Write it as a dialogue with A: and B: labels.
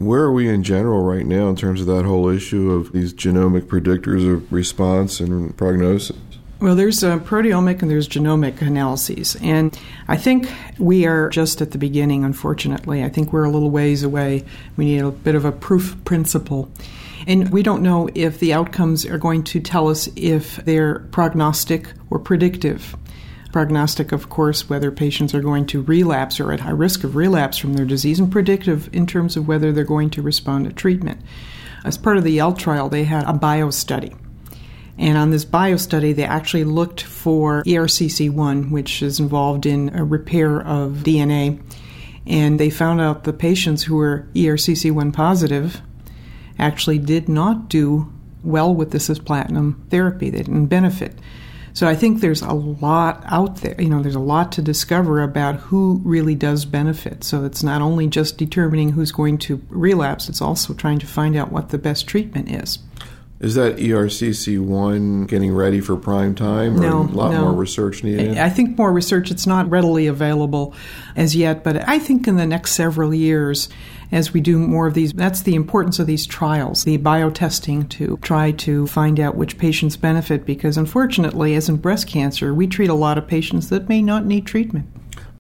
A: Where are we in general right now in terms of that whole issue of these genomic predictors of response and prognosis?
B: Well, there's proteomic and there's genomic analyses. And I think we are just at the beginning, unfortunately. I think we're a little ways away. We need a bit of a proof principle. And we don't know if the outcomes are going to tell us if they're prognostic or predictive. Prognostic, of course, whether patients are going to relapse or at high risk of relapse from their disease, and predictive in terms of whether they're going to respond to treatment. As part of the YELD trial, they had a bio-study. And on this bio-study, they actually looked for ERCC1, which is involved in a repair of DNA. And they found out the patients who were ERCC1 positive actually did not do well with the cisplatin therapy. They didn't benefit. So I think there's a lot out there. There's a lot to discover about who really does benefit. So it's not only just determining who's going to relapse, it's also trying to find out what the best treatment is.
A: Is that ERCC1 getting ready for prime time, or a lot more research needed?
B: I think more research. It's not readily available as yet, but I think in the next several years, as we do more of these, that's the importance of these trials, the biotesting, to try to find out which patients benefit, because unfortunately, as in breast cancer, we treat a lot of patients that may not need treatment.